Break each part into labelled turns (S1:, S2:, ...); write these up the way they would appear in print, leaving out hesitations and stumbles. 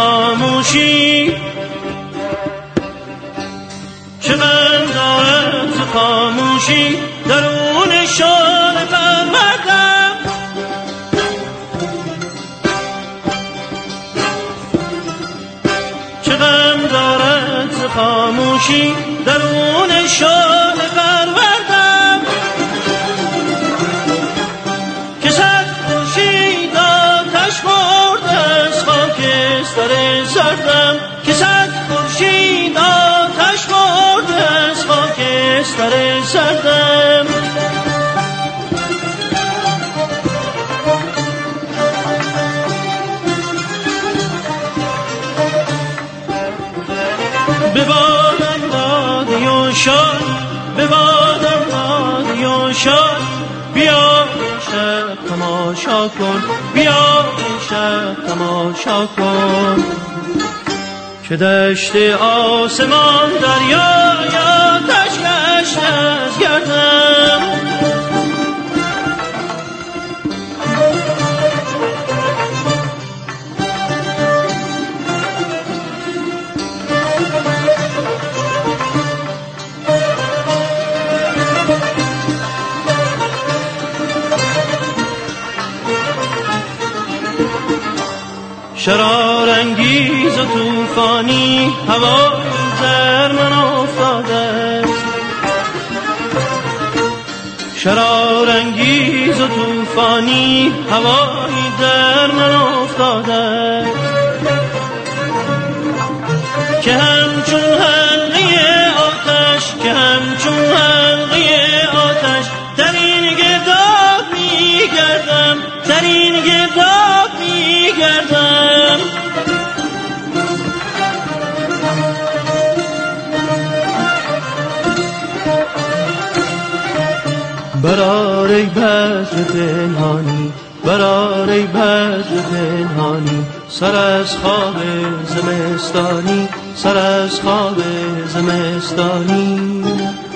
S1: خاموشی، چه غم دارد ز خاموشی، درون شانه پروردم. چه غم دارد ز خاموشی، درون شانه پروردم. که صد خورشید آتش خورد از خاکستر سردم، که صد خورشید آتش خورد از خاکستر سردم. ببادم دادی و شاد، ببادم دادی و شاد، بیا شب تماشا کن، بیا شب تماشا کن. که دشت آسمان دریا یا تشکش از گردم. شرارانگیز و طوفانی هوای در من افتاده است. شرارانگیز و طوفانی هوای در من افتاده است. که همچون حلقه آتش، که همچون حلقه آتش در این گرداب میگردم، در این گرداب میگردم. برآر ای بدر پنهانی، برآر ای بدر پنهانی، سر از خواب زمستانی، سر از خواب زمستانی.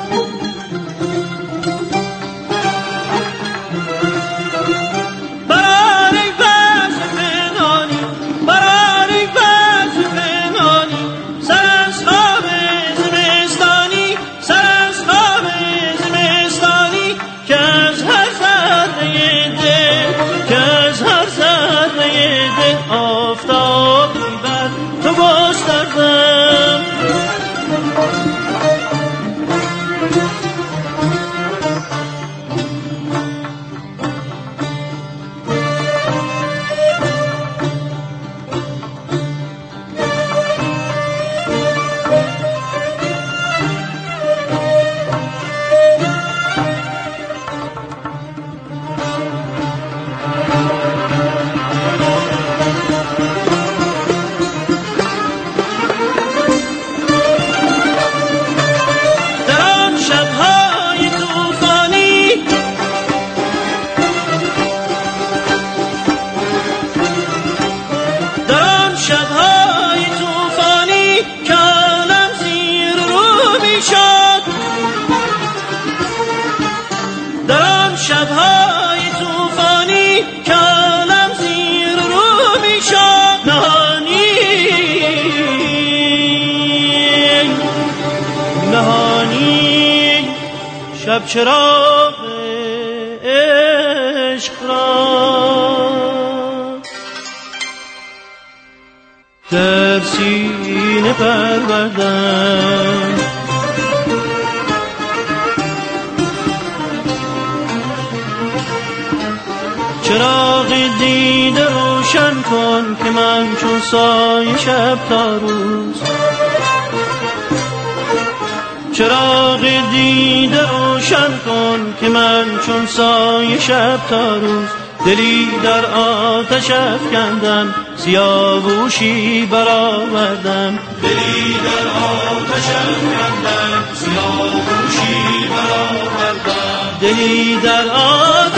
S1: شب‌های طوفانی کالم زیر رو می‌شد. نهانی نهانی شب چراغ عشق را در سینه پروردم. چراغ دیده روشن کن که من چون سایه شب تا روز. چراغ دیده روشن کن که من چون سایه شب تا روز. دلی در آتش افکندم سیاوشی برآوردم. دلی در آتش افکندم سیاوشی برآوردم. دلی در آتش